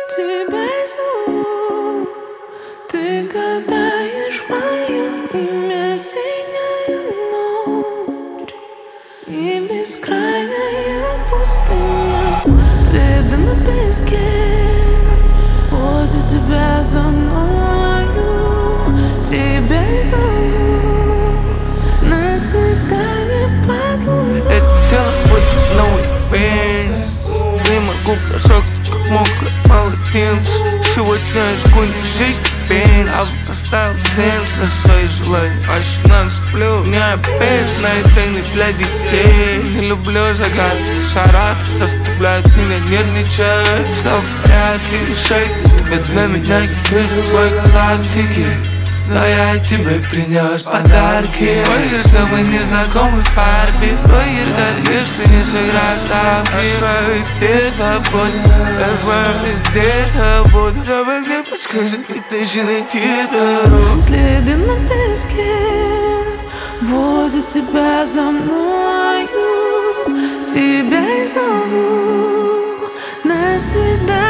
Тебя зову, ты гадаешь мое имя, синяя ночь и бескрайняя пустыня. Следы на песке водят тебя за мною. Тебя зову на свидание под луной. Это тело будет новый пенис. Не могу бросок, как мокрое полотенце. Сегодня жгу не жизнь, пенис. Я поставил ценз на свои желания. Очень много сплю, не опять на тайны для детей. Не люблю загадки, шарах заставляют меня нервничать. Снова вряд ли решайте, тебя для меня не другой галактики. Но я тебе принес подарки. Ой, что мы не знакомы в парке. Ой, лишь ты не сыграл ставки. Везде-то будет, везде-то будет. Давай мне подскажи, где же найти дорогу. Следы на песке водят тебя за мною. Тебя зову на свидание.